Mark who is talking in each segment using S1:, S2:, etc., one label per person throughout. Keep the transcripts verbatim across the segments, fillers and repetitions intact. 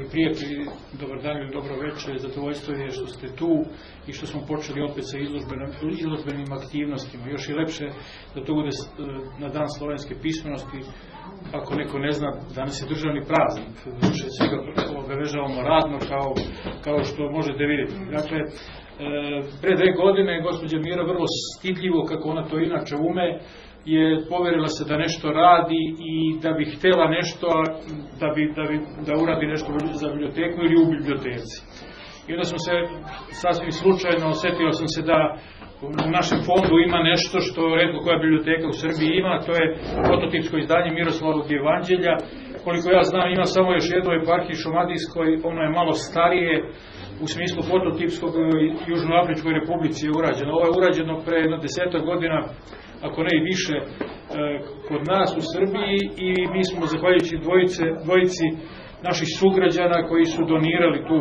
S1: prijatelji, dobar dan ili dobro večer, zadovoljstvo je što ste tu i što smo počeli opet sa izložbenim aktivnostima. Još je lepše da to bude na dan slovenske pismenosti. Ako neko ne zna, danas je državni praznik, više svega obeležavamo radno kao, kao što možete vidjeti. Dakle, pre dve godine gospođa Mira vrlo stidljivo, kako ona to inače ume, je poverila se da nešto radi i da bi htjela nešto, da, bi, da, bi, da uradi nešto za biblioteku ili u biblioteci. I onda sam se sasvim slučajno osjetio sam se da u našem fondu ima nešto što retko koja biblioteka u Srbiji ima, to je fototipsko izdanje Miroslavovog evanđelja. Koliko ja znam, ima samo još jedno eparhiji Šumadijskoj, ono je malo starije, u smislu fototipskog Južnoafričkoj republici je urađeno. Ovo je urađeno pre jedno desetak godina, ako ne i više, kod nas u Srbiji i mi smo, zahvaljujući dvojice, dvojici naših sugrađana koji su donirali tu,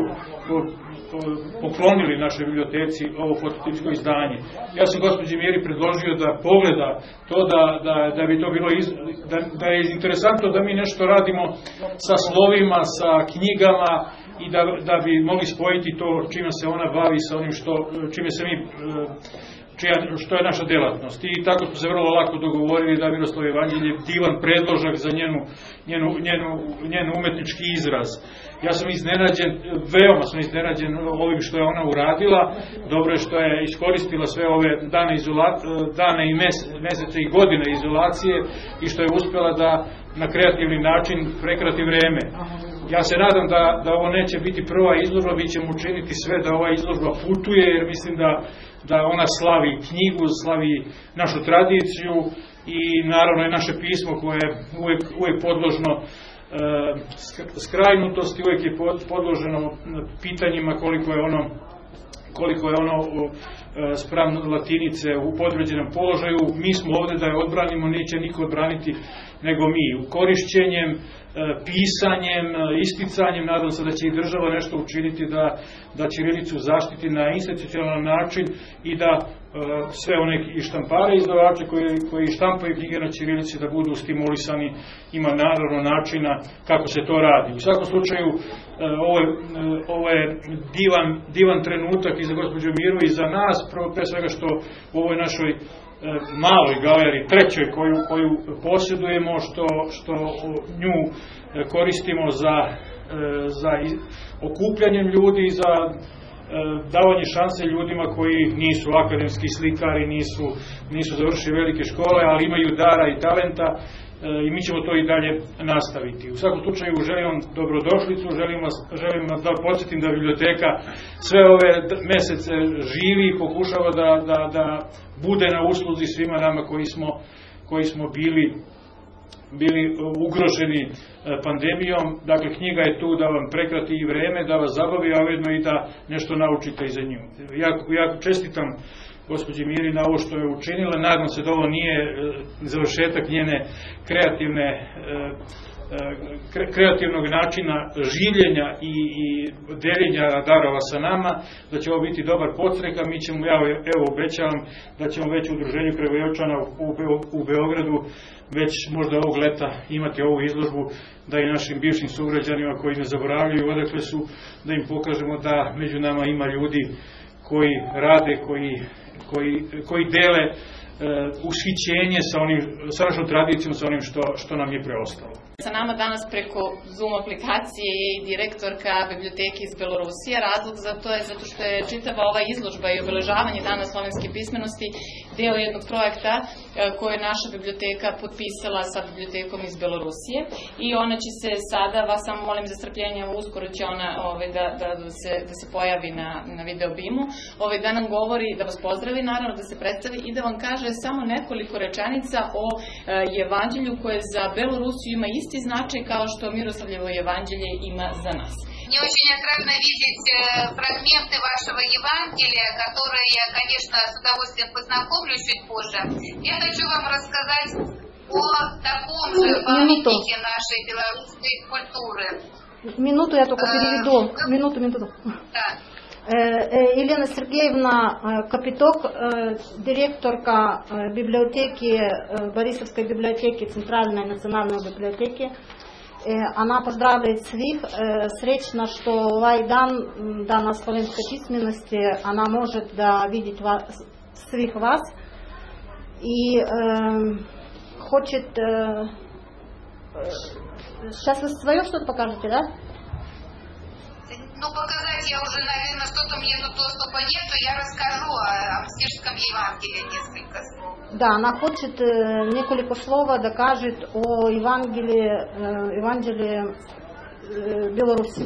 S1: poklonili našoj biblioteci ovo fototipsko izdanje. Ja sam gospođi Miri predložio da pogleda to, da, da, da bi to bilo iz, da, da je interesantno da mi nešto radimo sa slovima, sa knjigama i da, da bi mogli spojiti to čime se ona bavi sa onim što, čime se mi čija, što je naša delatnost. I tako smo se vrlo lako dogovorili da Miroslavljevo evanđelje divan predložak za njenu, njenu, njenu, njenu umetnički izraz. Ja sam iznenađen, veoma sam iznenađen ovim što je ona uradila. Dobro je što je iskoristila sve ove dane, izola, dane i mes, mesece i godine izolacije i što je uspjela da na kreativni način prekrati vreme. Ja se nadam da, da ovo neće biti prva izložba, mi ćemo učiniti sve da ova izložba putuje, jer mislim da, da ona slavi knjigu, slavi našu tradiciju i naravno je naše pismo koje je uvijek, uvijek podložno e, skrajnutosti, uvijek je podloženo pitanjima koliko je ono koliko je ono spram latinice u podređenom položaju. Mi smo ovdje da je odbranimo, neće niko odbraniti nego mi. U korišćenjem, pisanjem, isticanjem, nadam se da će i država nešto učiniti da, da ćirilicu zaštiti na institucionalan način i da sve one i štampare izdavače koji, koji štampaju knjige na ćirilici da budu stimulisani, ima naravno načina kako se to radi. U svakom slučaju ovo je, ovo je divan, divan trenutak i za gospođu Miru i za nas, pre svega što u ovoj našoj maloj galeriji, trećoj koju, koju posjedujemo, što, što nju koristimo za, za okupljanjem ljudi, za davanje šanse ljudima koji nisu akademski slikari, nisu, nisu završili velike škole, ali imaju dara i talenta i mi ćemo to i dalje nastaviti. U svakom slučaju želim vam dobrodošlicu, želim vas, želim vas da podsjetim da biblioteka sve ove mesece živi i pokušava da, da, da bude na usluzi svima nama koji smo, koji smo bili bili ugroženi pandemijom. Dakle, knjiga je tu da vam prekrati i vreme, da vas zabavi, a ujedno i da nešto naučite iza nju. Ja, ja čestitam gospođi Miri na ovo što je učinila. Nadam se da ovo nije završetak njene kreativne kreativnog načina življenja i, i deljenja darova sa nama, da će ovo biti dobar podstrek, a mi ćemo, ja evo obećavam da ćemo već u udruženju Kragujevačana u, u Beogradu već možda ovog leta imati ovu izložbu, da i našim bivšim sugrađanima koji ne zaboravljaju odakle su, da im pokažemo da među nama ima ljudi koji rade, koji, koji, koji dele uh, ushićenje sa, onim, sa našom tradicijom, sa onim što, što nam je preostalo.
S2: Sa nama danas preko Zoom aplikacije je i direktorka biblioteke iz Belorusije. Razlog za to je zato što je čitava ova izložba i obeležavanje Dana slovenske pismenosti deo jednog projekta koje je naša biblioteka potpisala sa bibliotekom iz Belorusije i ona će se sada, vas samo molim za strpljenje, uskoro će ona ove, da, da, da, se, da se pojavi na, na video bimu, ove, da nam govori, da vas pozdravi naravno, da se predstavi i da vam kaže samo nekoliko rečenica o e, evanđelju koje za Belorusiju ima isti značaj kao što Miroslavljevo evanđelje ima za nas.
S3: Мне очень отрадно видеть фрагменты вашего Евангелия, которые я, конечно, с удовольствием познакомлю чуть позже. Я хочу вам рассказать о таком же памятнике нашей белорусской культуры.
S4: Минуту я только переведу. Минуту, минуту.
S3: Да.
S4: Елена Сергеевна Капиток, директорка библиотеки, Борисовской библиотеки, Центральной национальной библиотеки, Она поздравляет свих, сречно, что ovaj dan, dana slovenske pismenosti, она может да видеть вас, svih vas и э, хочет... Э, сейчас вы свое что-то покажете, да?
S3: Ну, показать я уже, наверное, что-то мне тут доступа нету, я расскажу о, о Мстижском Евангелии несколько слов.
S4: Да, она хочет э, неколико слова докажет о Евангелии, э, Евангелии э, Беларуси.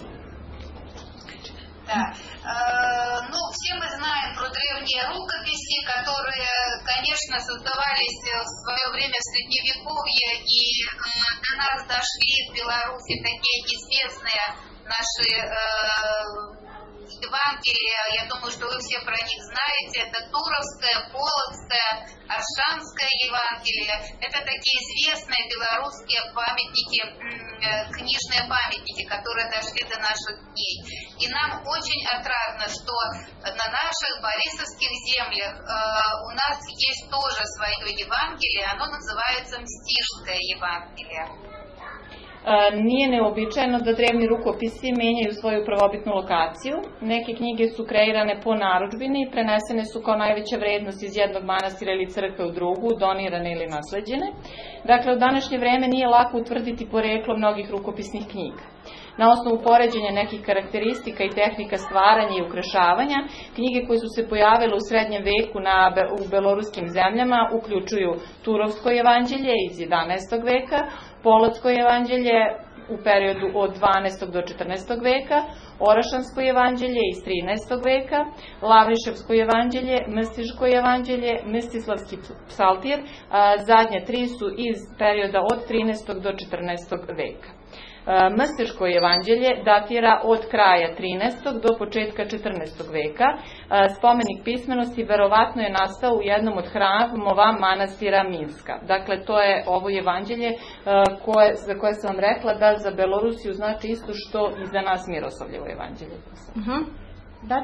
S3: Да. Э, ну, все мы знаем про древние рукописи, которые, конечно, создавались в свое время в Средневековье, и э, до нас дошли в Беларуси такие известные наши э, Евангелия, я думаю, что вы все про них знаете, это Туровское, Полоцкое, Аршанское Евангелие, это такие известные белорусские памятники, книжные памятники, которые дошли до наших дней. И нам очень отрадно, что на наших борисовских землях э, у нас есть тоже свое Евангелие, оно называется Мстижское Евангелие.
S2: Nije neobičajeno da drevni rukopisi menjaju svoju prvobitnu lokaciju. Neke knjige su kreirane po narudžbini i prenesene su kao najveća vrednost iz jednog manastira ili crkve u drugu, donirane ili nasleđene. Dakle, u današnje vreme nije lako utvrditi poreklo mnogih rukopisnih knjiga. Na osnovu poređenja nekih karakteristika i tehnika stvaranja i ukrašavanja, knjige koje su se pojavile u srednjem veku na, u beloruskim zemljama uključuju Turovsko evanđelje iz jedanaestog veka, Polotsko evanđelje u periodu od dvanaestog do četrnaestog veka, Orašansko evanđelje iz trinaestog veka, Lavriševsko evanđelje, Mstiško evanđelje, Mstislavski psaltir, a zadnje tri su iz perioda od trinaestog do četrnaestog veka. Mstiško evanđelje datira od kraja trinaestog do početka četrnaestog veka. Spomenik pismenosti verovatno je nastao u jednom od hramova manastira Minska. Dakle, to je ovo evanđelje koje, za koje sam vam rekla da za Belorusiju znači isto što i za nas Miroslavljevo evanđelje.
S4: Uh-huh. Da.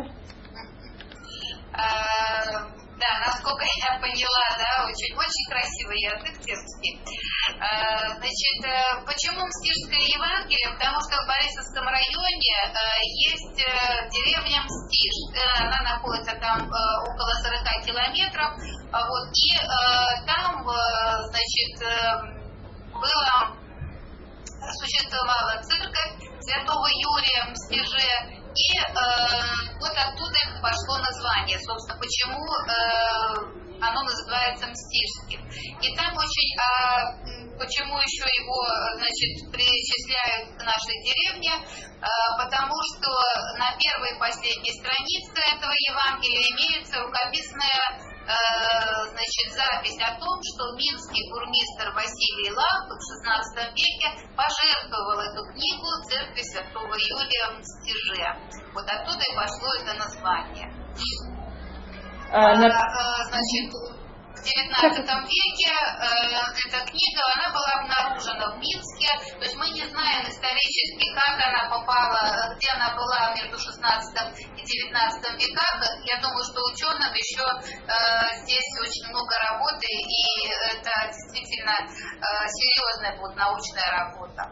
S3: Да, насколько я поняла, да, очень, очень красивый язык текстский. Значит, почему Мстижское Евангелие? Потому что в Борисовском районе есть деревня Мстиж. Она находится там около сорока километров. Вот, и там, значит, была, существовала церковь Святого Юрия в Мстиже. И э, вот оттуда пошло название, собственно, почему э, оно называется Мстижским. И там очень, а почему еще его, значит, причисляют к нашей деревне, э, потому что на первой и последней странице этого Евангелия имеется рукописная э, значит, запись о том, что минский бурмистр Василий Лав в шестнадцатом веке пожертвовал эту книгу церкви Святого Юрия в Мстиже. Вот оттуда и пошло это название. А, значит, в девятнадцатом веке э, эта книга, она была обнаружена в Минске, то есть мы не знаем исторически, как она попала, где она была между шестнадцатым и девятнадцатым веках. Я думаю, что ученым еще э, здесь очень много работы, и это действительно э, серьезная будет научная работа.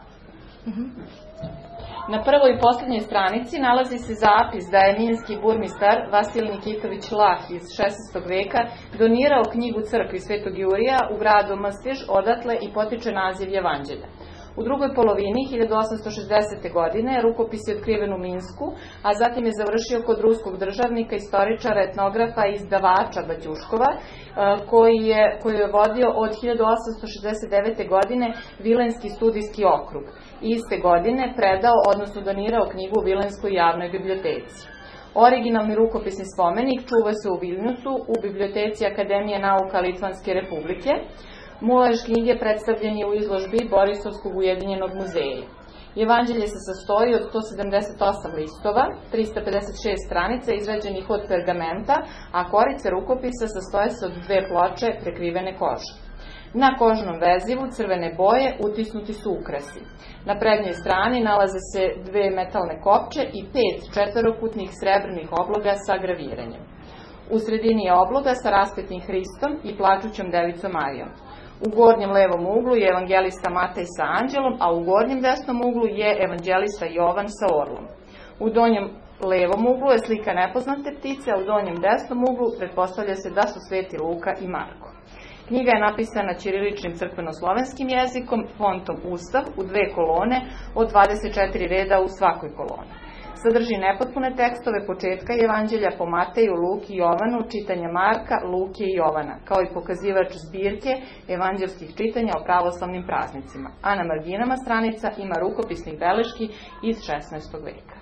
S2: Na prvoj i posljednjoj stranici nalazi se zapis da je minski burmistar Vasilij Nikitović Lah iz šesnaestog veka donirao knjigu crkvi Svetog Jurija u gradu Mstiž, odatle i potiče naziv Evanđelja. U drugoj polovini hiljadu osamsto šezdesete. godine rukopis je otkriven u Minsku, a zatim je završio kod ruskog državnika, istoričara, etnografa i izdavača Batjuškova, koji je, koji je vodio od hiljadu osamsto šezdeset devete. godine Vilenski studijski okrug. Iste godine predao, odnosno donirao knjigu u Vilenskoj javnoj biblioteci. Originalni rukopisni spomenik čuva se u Vilniusu u biblioteci Akademije nauka Litvanske republike. Mulež knjige predstavljen je u izložbi Borisovskog ujedinjenog muzeja. Evanđelje se sastoji od sto sedamdeset osam listova, trista pedeset šest stranica izrađenih od pergamenta, a korice rukopisa sastoje se od dve ploče prekrivene kože. Na kožnom vezivu crvene boje utisnuti su ukrasi. Na prednjoj strani nalaze se dve metalne kopče i pet četverokutnih srebrnih obloga sa graviranjem. U sredini je obloga sa raspetnim Hristom i plačućom devicom Marijom.
S5: U gornjem levom uglu je evangelista Matej sa anđelom, a u gornjem desnom uglu je evangelista Jovan sa orlom. U donjem levom uglu je slika nepoznate ptice, a u donjem desnom uglu pretpostavlja se da su sveti Luka i Marko. Knjiga je napisana ćiriličnim crkveno-slovenskim jezikom, fontom Ustav, u dve kolone, od dvadeset četiri reda u svakoj koloni. Sadrži nepotpune tekstove početka evanđelja po Mateju, Luki i Jovanu, čitanja Marka, Luke i Jovana, kao i pokazivač zbirke evanđelskih čitanja o pravoslavnim praznicima, a na marginama stranica ima rukopisnih beleški iz šesnaestog veka.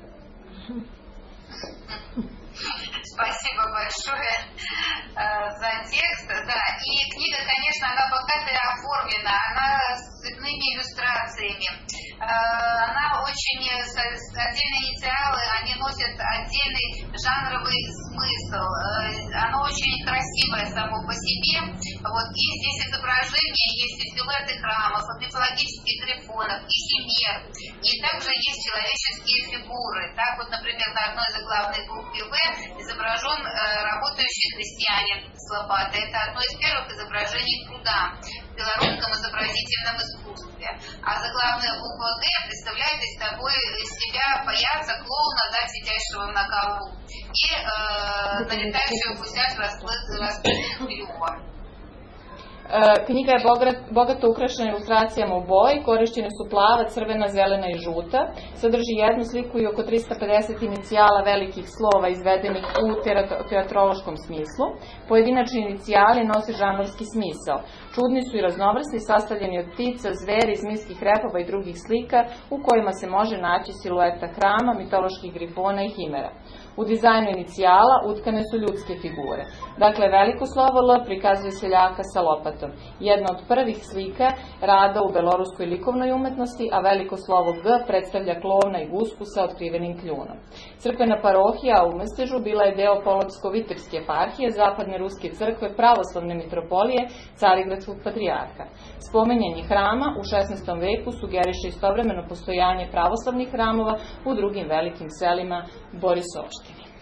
S3: Спасибо большое э, за текст. Да, и книга, конечно, она богато оформлена, она с цветными иллюстрациями. Э, она очень, с, с отдельные инициалы, они носят отдельный жанровый смысл. Э, оно очень красивое само по себе. Вот, и здесь изображения, есть и силуэты храмов, и мифологических грифонов, и химер. И также есть человеческие фигуры. Так вот, например, на одной заглавной букве «В» изображен э, работающий христианин с лопатой. Это одно из первых изображений труда в белорусском изобразительном искусстве. А заглавная буква «Г» представляет из собой из себя паяца, клоуна, да, сидящего на колу, и э, налетающего гуся с расплытым клювом.
S5: Knjiga je bogato ukrašena ilustracijama u boji, korišćene su plava, crvena, zelena i žuta. Sadrži jednu sliku i oko trista pedeset inicijala velikih slova izvedenih u teatrološkom smislu. Pojedinačni inicijali nose žanrovski smisao. Čudni su i raznovrsni, sastavljeni od ptica, zveri, zmijskih repova i drugih slika u kojima se može naći silueta hrama, mitoloških grifona i himera. U dizajnu inicijala utkane su ljudske figure. Dakle, veliko slovo L prikazuje seljaka sa lopatom. Jedna od prvih slika rada u beloruskoj likovnoj umetnosti, a veliko slovo G predstavlja klovna i gusku sa otkrivenim kljunom. Crkvena parohija u Mestežu bila je deo Polotsko-Vitebske eparhije, zapadne ruske crkve, pravoslavne mitropolije, Carigradskog patrijarha. Spominjanje hrama u šesnaestom veku sugeriše istovremeno postojanje pravoslavnih hramova u drugim velikim selima Borisovštine.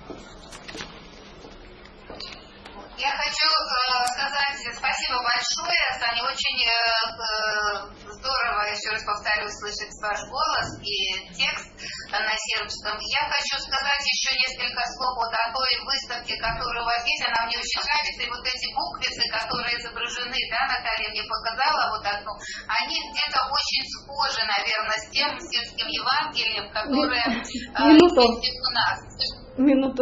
S3: Я хочу э, сказать спасибо большое, Саня, очень э, здорово, еще раз повторю, слышать ваш голос и текст на сербском. Я хочу сказать еще несколько слов вот о той выставке, которая у вас есть, она мне очень нравится, и вот эти буквицы, которые изображены, да, Наталья мне показала вот одну, они где-то очень схожи, наверное, с тем сельским Евангелием, которое э, есть у нас.
S4: Minuto.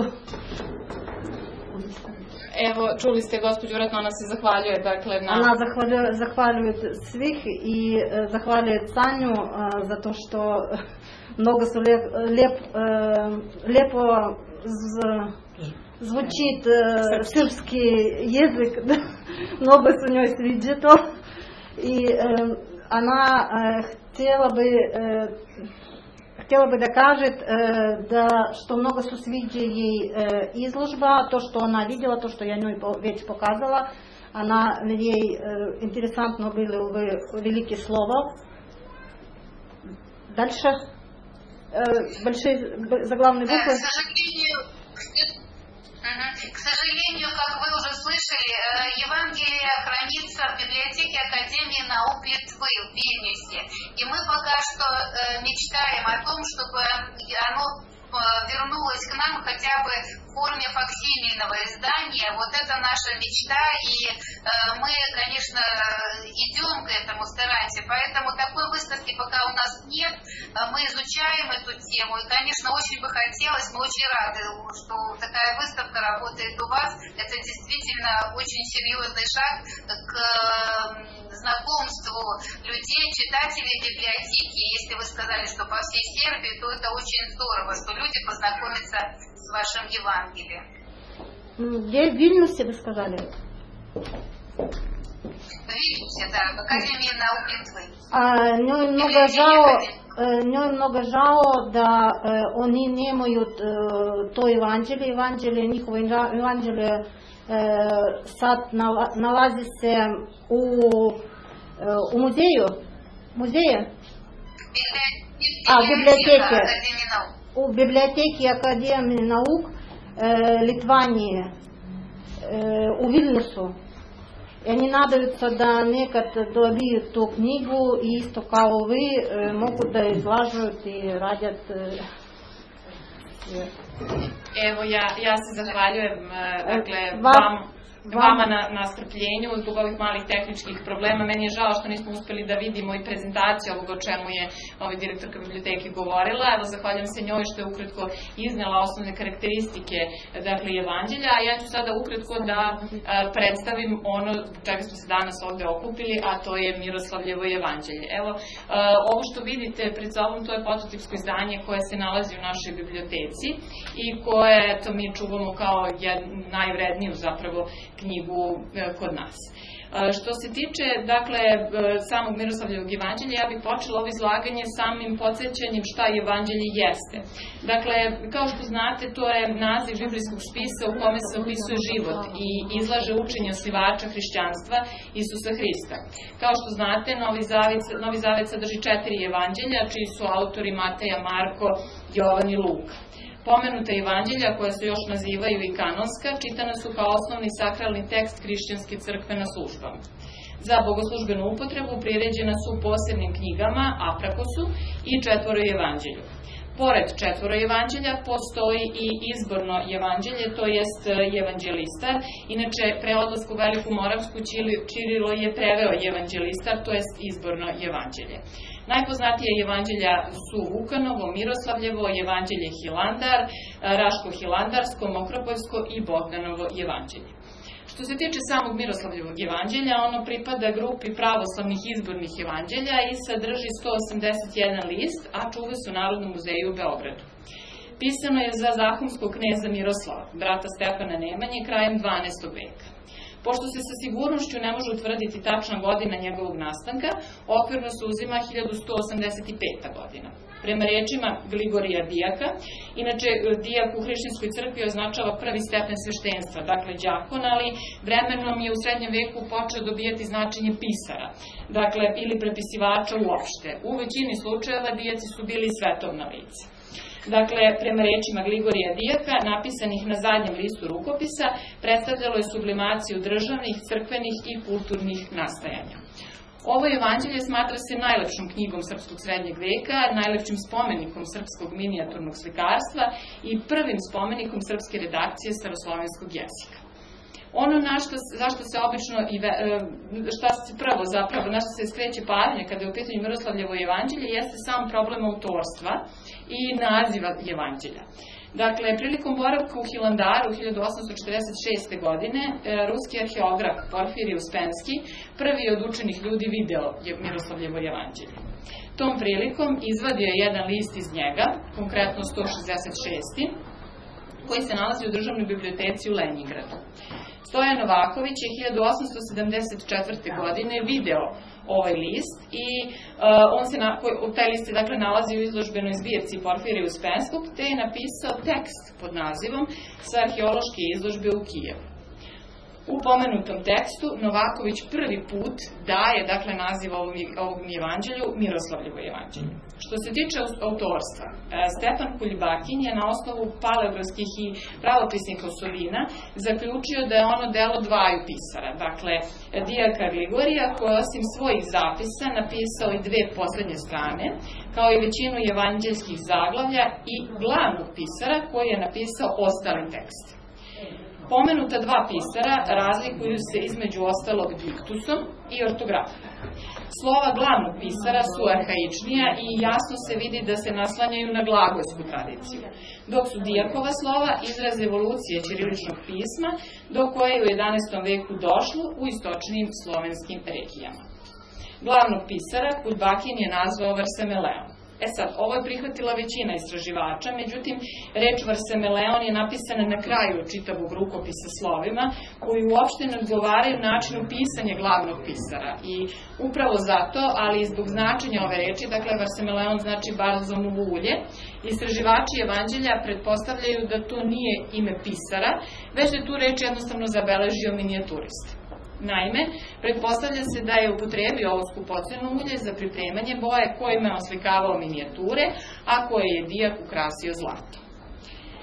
S5: Evo, čuli ste, gospođu, vratno ona se zahvaljuje, dakle, na...
S4: Она захвалює, захвалює svih i e, zahvaljuje Sanju e, zato što mnogo su lep, lep, e, lepo z, звучит e, srpski jezik, mnogo se njoj sviđa to i e, ona e, htjela bi e, Htjela bi da kaže da što mnogo su sviđa jej izložba, to što ona vidjela, to što ja njoj već pokazala, она jej interesantno bili ove velike slova. Дальше большие заглавные буквы.
S3: К сожалению, как вы уже слышали, Евангелие хранится в библиотеке Академии наук Литвы в Вильнюсе. И мы пока что мечтаем о том, чтобы оно вернулось к нам хотя бы в форме факсимильного издания. Вот это наша мечта, и э, мы, конечно, идем к этому, стараемся. Поэтому такой выставки пока у нас нет. Мы изучаем эту тему, и, конечно, очень бы хотелось, мы очень рады, что такая выставка работает у вас. Это действительно очень серьезный шаг к знакомству людей, читателей библиотеки. Если вы сказали, что по всей Сербии, то это очень здорово, что люди познакомятся с вашим Евангелием.
S4: Где в Вильнюсе, вы сказали?
S3: В Вильнюсе, да, в Академии наук Литвы.
S4: А, njoj mnogo žao, njoj mnogo žao da e, oni nemaju e, to evanđelje, evanđelje, njihovo evanđelje e, sad nalazi se u, e, u muzeju, muzeje? A, biblioteke. U biblioteki Akademije nauk e, Litvanije e, u Vilniusu. Они надаются да некад добиют ту книгу и исто kao ви mogu da izlažu i radят.
S2: Evo ja, ja se zahvaljujem dakle, vam, vama na, na strpljenju zbog ovih malih tehničkih problema. Meni je žao što nismo uspeli da vidimo i prezentaciju ovog o čemu je ovaj direktorka biblioteke govorila. Evo, zahvaljujem se njoj što je ukratko iznela osnovne karakteristike dakle, evanđelja, a ja ću sada ukratko da a, predstavim ono čega smo se danas ovde okupili, a to je Miroslavljevo evanđelje. Evo, a, ovo što vidite pred sobom, to je prototipsko izdanje koje se nalazi u našoj biblioteci i koje eto, mi čuvamo kao jed, najvredniju zapravo knjigu e, kod nas. E, što se tiče, dakle, e, samog Miroslavljevog evanđelja, ja bih počela ovo izlaganje samim podsjećanjem šta evanđelje jeste. Dakle, kao što znate, to je naziv biblijskog spisa u kome se opisuje život i izlaže učenje osnivača hrišćanstva Isusa Hrista. Kao što znate, Novi Zavet, Novi Zavet sadrži četiri evanđelja, čiji su autori Mateja, Marko, Jovan i Luka. Pomenuta evanđelja, koja se još nazivaju i kanonska, čitana su kao osnovni sakralni tekst hrišćanske crkve na službama. Za bogoslužbenu upotrebu priređena su posebnim knjigama, aprakosu i četvoro evanđelju. Pored četvoro evanđelja postoji i izborno evanđelje, to jest evanđelistar. Inače, pre odlaska u Veliku Moravsku Ćirilo je preveo evanđelistar, to jest izborno evanđelje. Najpoznatije evanđelja su Vukanovo, Miroslavljevo, evanđelje Hilandar, Raško-Hilandarsko, Mokropojsko i Bogdanovo evanđelje. Što se tiče samog Miroslavljevog evanđelja, ono pripada grupi pravoslavnih izbornih evanđelja i sadrži sto osamdeset jedan list, a čuva se u Narodnom muzeju u Beogradu. Pisano je za zahumskog kneza Miroslava, brata Stefana Nemanje, krajem dvanaestog veka. Pošto se sa sigurnošću ne može utvrditi tačna godina njegovog nastanka, okvirno se uzima hiljadu sto osamdeset peta godina. Prema rečima Gligorija Dijaka, inače dijak u hrišćanskoj crkvi označava prvi stepen sveštenstva, dakle đakon, ali vremenom je u srednjem veku počeo dobijati značenje pisara, dakle ili prepisivača uopšte. U većini slučajeva dijaci su bili svetovna lica. Dakle, prema rečima Gligorija Dijaka, napisanih na zadnjem listu rukopisa, predstavljalo je sublimaciju državnih, crkvenih i kulturnih nastajanja. Ovo evanđelje smatra se najlepšom knjigom srpskog srednjeg veka, najlepšim spomenikom srpskog minijaturnog slikarstva i prvim spomenikom srpske redakcije staroslovenskog jezika. Ono na što, zašto se obično, i ve, šta se prvo zapravo, na što se skreće pažnja kada je u pitanju Miroslavljevo evanđelje, jeste sam problem autorstva i naziva evanđelja. Dakle, prilikom boravka u Hilandaru hiljadu osamsto četrdeset šeste. godine, ruski arheograf Porfirij Uspenski prvi od učenih ljudi video Miroslavljevo evanđelje. Tom prilikom izvadio je jedan list iz njega, konkretno sto šezdeset šesti. koji se nalazi u Državnoj biblioteci u Lenjingradu. Stojan Novaković je hiljadu osamsto sedamdeset četvrte. godine video ovaj list i uh, on se na, taj list se dakle nalazi u izložbenoj zbirci Porfirija Uspenskog, te je napisao tekst pod nazivom Sa arheološke izložbe u Kijevu. U pomenutom tekstu Novaković prvi put daje dakle naziv ovom, ovom evanđelju Miroslavljevo evanđelje. Što se tiče autorstva, Stepan Kuljibakin je na osnovu paleografskih i pravopisnih osobina zaključio da je ono delo dvaju pisara, dakle dijaka Gligorija koji osim svojih zapisa napisao i dve poslednje strane, kao i većinu evanđeljskih zaglavlja i glavnog pisara koji je napisao ostali tekst. Pomenuta dva pisara razlikuju se između ostalog diktusom i ortografijom. Slova glavnog pisara su arhaičnija i jasno se vidi da se naslanjaju na glagolsku tradiciju, dok su dijakova slova izraz evolucije ćiriličnog pisma, do koje je u jedanaestom veku došlo u istočnim slovenskim regijama. Glavnog pisara Kuljibakin je nazvao Varsemeleon. E sad, ovo je prihvatila većina istraživača, međutim, reč Varsemeleon je napisana na kraju čitavog rukopisa slovima, koji uopšte ne odgovaraju načinu pisanja glavnog pisara. I upravo zato, ali i zbog značenja ove reči, dakle, Varsemeleon znači balzamovo ulje, istraživači evanđelja pretpostavljaju da to nije ime pisara, već da je tu reč jednostavno zabeležio minijaturist. Naime, pretpostavlja se da je upotrebio ovo skupoceno ulje za pripremanje boje kojima je oslikavao minijature, a koje je dijak ukrasio zlatom. Što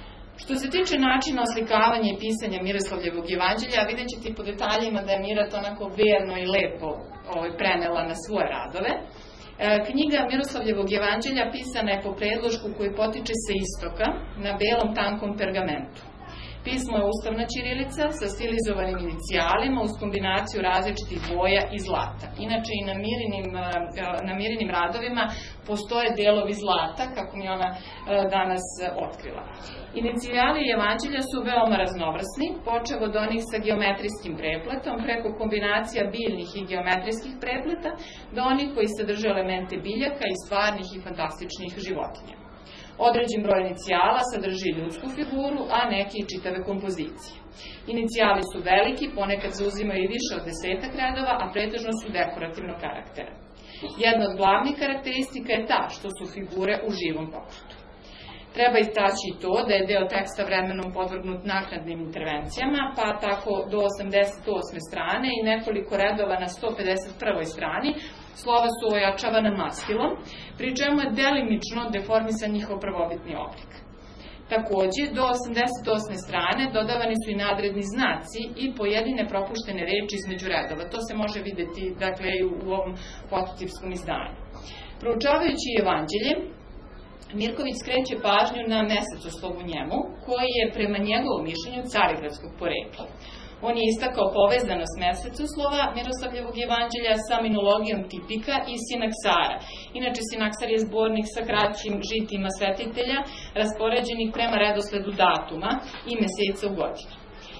S2: Što se tiče načina oslikavanja i pisanja Miroslavljevog jevanđelja, vidjet ćete i po detaljima da je Mira to onako verno i lepo ovaj, prenela na svoje radove. E, knjiga Miroslavljevog jevanđelja pisana je po predlošku koji potiče sa istoka na belom tankom pergamentu. Pismo je ustavna ćirilica sa stilizovanim inicijalima uz kombinaciju različitih boja i zlata. Inače i na Mirinim, na Mirinim radovima postoje delovi zlata, kako mi ona danas otkrila. Inicijali jevanđelja su veoma raznovrsni, počev od onih sa geometrijskim prepletom, preko kombinacija biljnih i geometrijskih prepleta, do onih koji sadrže elemente biljaka i stvarnih i fantastičnih životinja. Određen broj inicijala sadrži ljudsku figuru, a neki i čitave kompozicije. Inicijali su veliki, ponekad zauzimaju i više od desetak redova, a pretežno su dekorativnog karaktera. Jedna od glavnih karakteristika je ta što su figure u živom pokretu. Treba istaći i to da je deo teksta vremenom podvrgnut naknadnim intervencijama, pa tako do osamdeset osme strane i nekoliko redova na sto pedeset prvoj strani slova su ojačavana maskilom, pri čemu je delimično deformisan njihov prvobitni oblik. Takođe, do osamdeset osme strane dodavani su i nadredni znaci i pojedine propuštene reči između redova. To se može videti, dakle, i u ovom fototipskom izdanju. Proučavajući jevanđelje, Mirković skreće pažnju na mesecoslovu u njemu, koji je prema njegovom mišljenju carigradskog porekla. On je istakao povezanost mesecoslova Miroslavljevog jevanđelja sa minologijom tipika i sinaksara. Inače, sinaksar je zbornik sa kraćim žitima svetitelja, raspoređenih prema redosledu datuma i meseca u godini.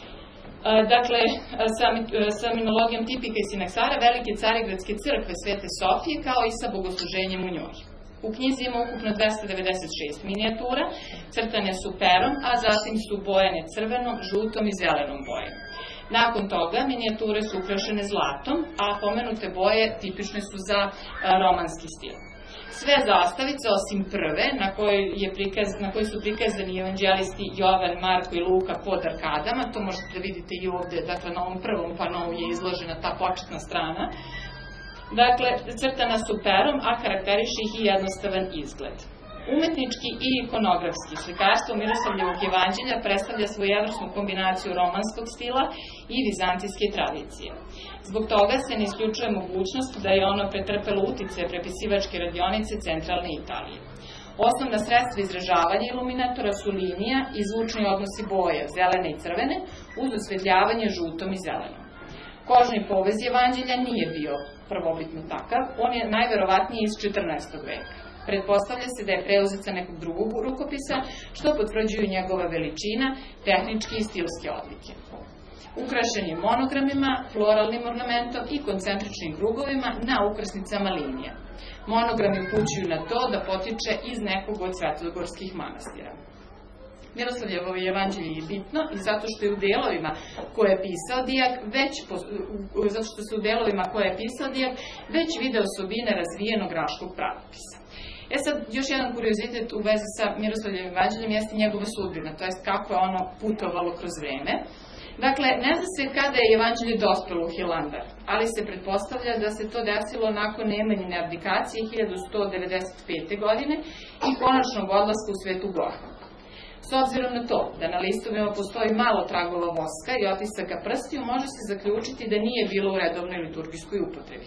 S2: Dakle, sa, sa minologijom tipika i sinaksara velike carigradske crkve Svete Sofije, kao i sa bogosluženjem u njoj. U knjizi ima ukupno dvesta devedeset šest minijatura, crtane su perom, a zatim su bojane crvenom, žutom i zelenom bojom. Nakon toga minijature su ukrašene zlatom, a pomenute boje tipične su za romanski stil. Sve zastavice, osim prve, na kojoj, je prikaz, na kojoj su prikazani evanđelisti Jovan, Marko i Luka pod arkadama, to možete da vidite i ovde, dakle na ovom prvom panovu je izložena ta početna strana. Dakle, crtana su perom, a karakteriše ih i jednostavan izgled. Umetnički i ikonografski slikarstvo Miroslavljevog jevanđelja predstavlja svojevrsnu kombinaciju romanskog stila i vizantijske tradicije. Zbog toga se ne isključuje mogućnost da je ono pretrpelo utice prepisivačke radionice centralne Italije. Osnovna sredstva izražavanja iluminatora su linija i zvučni odnosi boja, zelene i crvene, uz osvetljavanje žutom i zelenom. Kožni povez jevanđelja nije bio prvobitno takav, on je najverovatnije iz četrnaestog veka. Pretpostavlja se da je preuzet sa nekog drugog rukopisa, što potvrđuju njegova veličina, tehnički i stilske odlike. Ukrašen je monogramima, floralnim ornamentom i koncentričnim krugovima na ukrasnicama linija. Monogrami upućuju na to da potiče iz nekog od svetogorskih manastira. Miroslavljevo jevanđelje je bitno i zato što je u delovima koje je pisao Dijak već zato što se u delovima koje je pisao Dijak već vide osobine razvijenog raškog pravopisa. E sad, još jedan kuriozitet u vezi sa Miroslavljevim jevanđeljem jeste njegova sudbina, to jest kako je ono putovalo kroz vreme. Dakle, ne zna se kada je jevanđelje dospelo u Hilandar, ali se pretpostavlja da se to desilo nakon Nemanjine abdikacije hiljadu sto devedeset pete. godine i konačnog odlaska u Svetu Goru. S obzirom na to da na listovima postoji malo tragova voska i otisaka prstiju, može se zaključiti da nije bilo u redovnoj liturgijskoj upotrebi.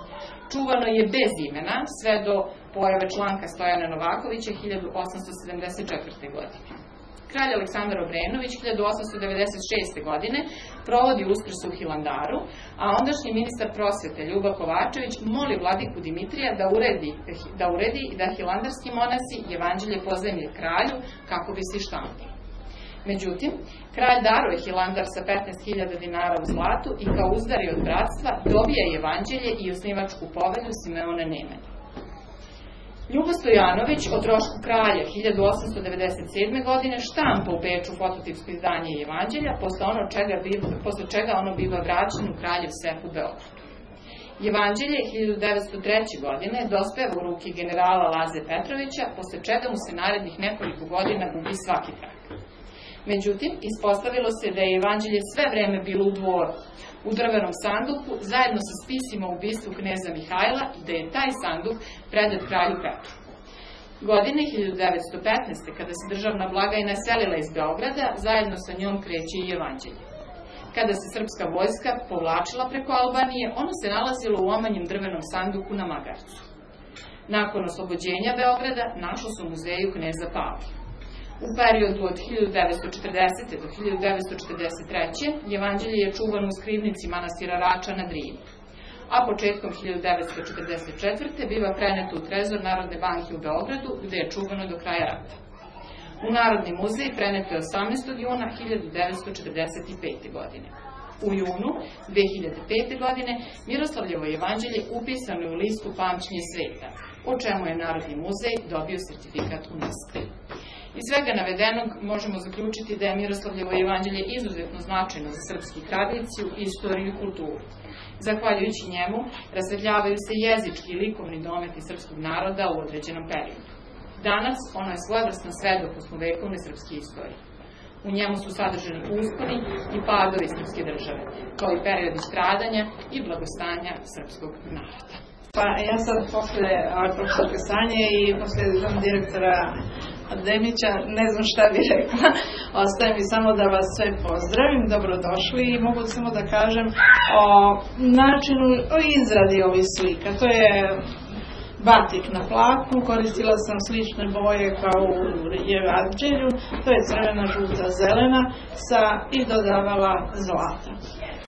S2: Čuvano je bez imena sve do pojave članka Stojana Novakovića hiljadu osamsto sedamdeset četvrte. godine. Kralj Aleksandar Obrenović hiljadu osamsto devedeset šeste. godine provodi Uskrs u Hilandaru, a ondašnji ministar prosvete Ljuba Kovačević moli vladiku Dimitrija da uredi da, uredi da hilandarski monasi jevanđelje pozajmlje kralju kako bi se štampalo. Međutim, kralj daruje Hilandar sa petnaest hiljada dinara u zlatu i kao uzdari od bratstva dobija jevanđelje i osnivačku povelju Simeona Nemanje. Ljubo Stojanović o trošku kralja hiljadu osamsto devedeset sedme. godine štampa u Beču fototipsko izdanje jevanđelja, posle, ono čega biva, posle čega ono biva vraćeno u kraljev sef u Beogradu. Jevanđelje hiljadu devetsto treće. godine dospeva u ruke generala Laze Petrovića, posle čega mu se narednih nekoliko godina gubi svaki trag. Međutim, ispostavilo se da je jevanđelje sve vreme bilo u dvoru, u drvenom sanduku, zajedno sa spisima o ubistvu kneza Mihajla i da je taj sanduk predat kralju Petru.
S5: Godine hiljadu devetsto petnaeste. kada se državna blagajna selila iz Beograda, zajedno sa njom kreće i Jevanđelje. Kada se srpska vojska povlačila preko Albanije, ono se nalazilo u omanjem drvenom sanduku na magarcu. Nakon oslobođenja Beograda našlo se u muzeju kneza Pavla. U periodu od hiljadu devetsto četrdesete. do hiljadu devetsto četrdeset treće. Jevanđelje je čuvano u skrivnici manastira Rača na Drini, a početkom hiljadu devetsto četrdeset četvrte. biva preneto u trezor Narodne banke u Beogradu, gde je čuvano do kraja rata. U Narodni muzej preneto je osamnaestog juna hiljadu devetsto četrdeset pete. godine. U junu dve hiljade pete. godine Miroslavljevo jevanđelje upisano je u listu pamćenja sveta, o čemu je Narodni muzej dobio sertifikat UNESCO. Iz svega navedenog možemo zaključiti da je Miroslavljevo jevanđelje izuzetno značajno za srpsku tradiciju, istoriju i kulturu. Zahvaljujući njemu, rasvetljavaju se jezički i likovni dometi srpskog naroda u određenom periodu. Danas ono je svojevrstan svedok osmovekovne srpske istorije. U njemu su sadržani usponi i padovi srpske države, kao i periodi stradanja i blagostanja srpskog naroda.
S6: Pa ja sad posle profesorke Sanje i posle direktora Ademića ne znam šta bih rekla. Ostaje mi samo da vas sve pozdravim, dobrodošli i mogu samo da kažem o načinu, o izradi ovih slika. To je batik na platnu, koristila sam slične boje kao u Jevanđelju, to je crvena, žuta, zelena sa, i dodavala zlata.